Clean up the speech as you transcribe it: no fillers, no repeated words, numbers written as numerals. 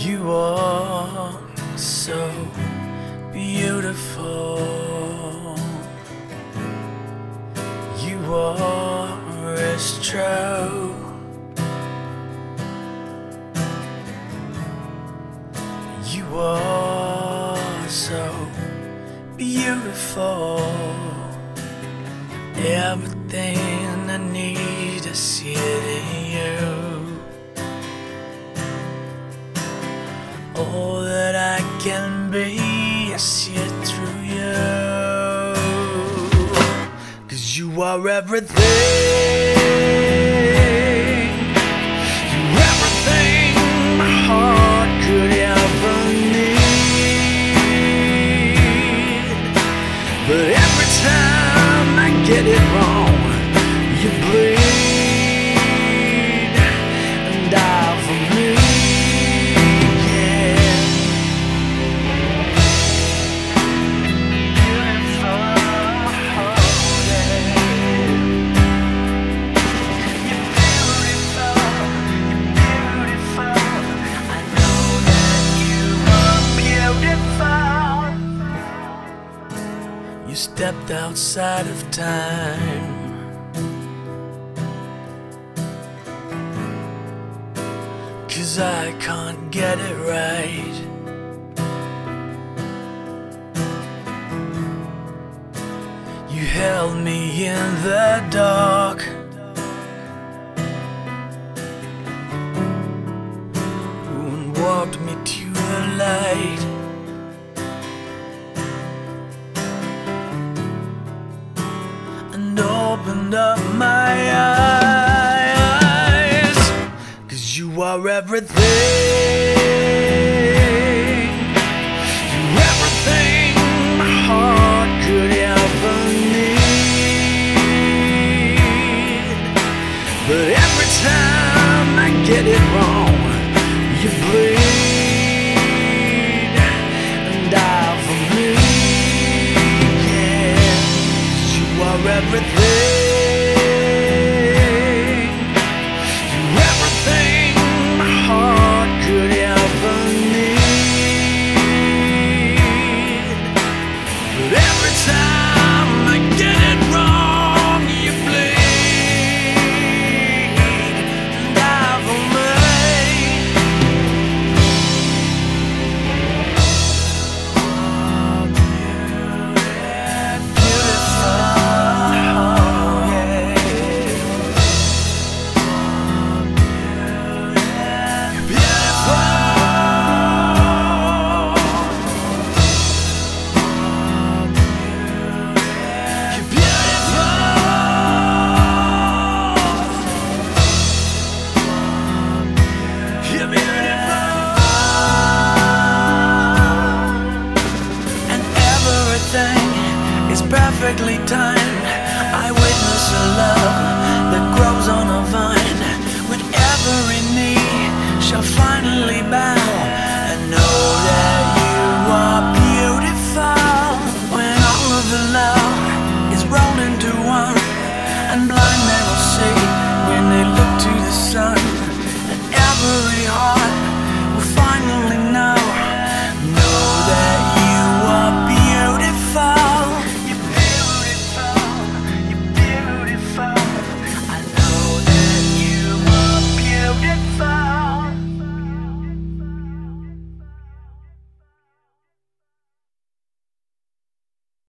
You are so beautiful. You are as true. You are so beautiful. Everything I need, I see it in you. All that I can be, I see it through you. 'Cause you are everything. You're everything my heart could ever need. But every time I get it wrong, you bleed and die for me. You stepped outside of time. Cause I can't get it right. You held me in the dark. And walked me to the light. And opened up my eyes. 'Cause you are everything. You're everything my heart could ever need. But every time I get it wrong, you bleed and die for me. Yeah, 'cause you are everything. You're everything my heart could ever need. But every time I get it wrong, you bleed and die for me. Oh, beautiful, yeah. And everything is perfectly timed.